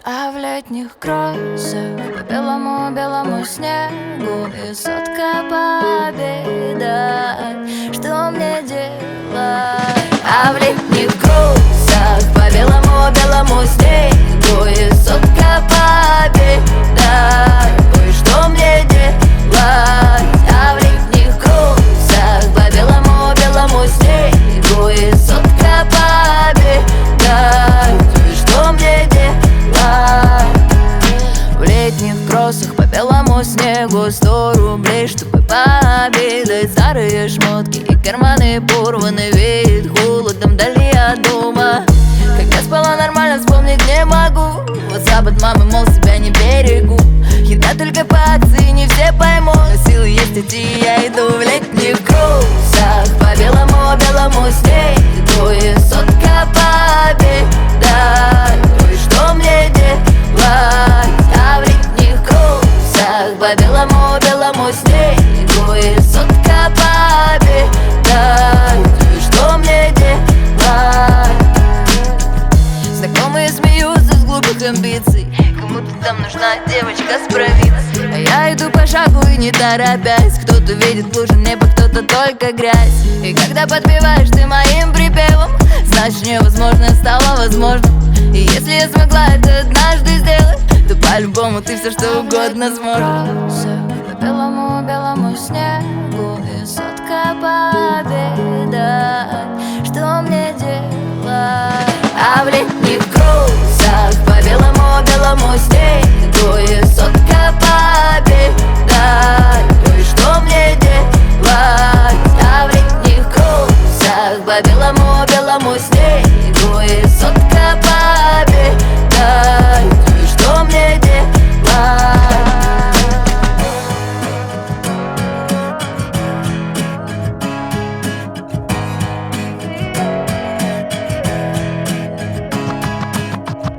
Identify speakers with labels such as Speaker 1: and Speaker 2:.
Speaker 1: А в летних кроссах по белому-белому снегу и сотка победа. Что мне делать? А в летних кроссах по белому-белому снегу и сотка победа. Ой, что мне делать? А в летних кроссах по белому-белому снегу и сотка победа. Ой, что мне делать? В летних кроссах по белому снегу 100 рублей, чтобы пообедать. Старые шмотки и карманы порваны, веет холодом вдали от дома. Когда спала нормально, вспомнить не могу. WhatsApp от мамы, мол, себя не берегу. Еда только по акции, не все поймут, но силы есть идти, я иду в летних кроссах по белому-белому снегу и сотка победа. Ой, что мне делать? А в летних кроссах по белому-белому снегу и сотка победа. Ой, что мне делать? Знакомые смеются с глупых амбиций, кому-то там нужна девочка с провинции. А я иду по шагу и не торопясь. Кто-то видит лужи неба, кто-то только грязь. И когда подпеваешь ты моим припевом, значит невозможно стало возможным. И если я смогла это однажды сделать, то по-любому ты все что угодно сможешь. По белому-белому снегу и сотка победа. Что мне делать? А в летних кроссах по белому